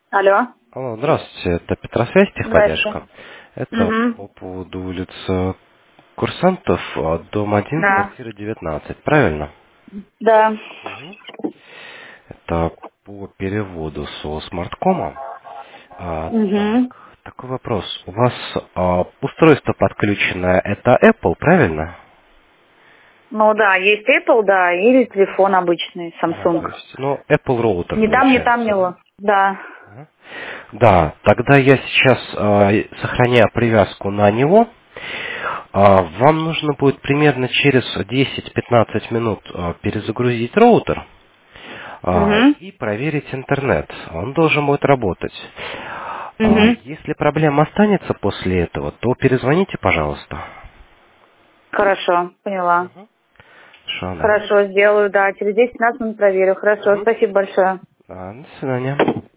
Алло. Алло, здравствуйте, это Петросвязь, Здрасте. техподдержка. Это Угу. по поводу улицы Курсантов, дом 1, Да. квартира 19, правильно? Да. Мгм. Это по переводу со смарткома. Так, Угу. такой вопрос. У вас устройство подключенное, это Apple, правильно? Ну да, есть Apple, да, или телефон обычный, То Samsung. есть, ну, Apple роутер Ни там, ни там, получается, ни да? его. Да. Ага. Да, тогда я сейчас сохраняю привязку на него. Вам нужно будет примерно через 10-15 минут перезагрузить роутер Угу. и проверить интернет. Он должен будет работать. Угу. Если проблема останется после этого, то перезвоните, пожалуйста. Хорошо, поняла. Мгм. Хорошо, да. Хорошо, сделаю, да. Через 10-15 минут проверю. Хорошо, Мгм. спасибо большое. Да, до свидания.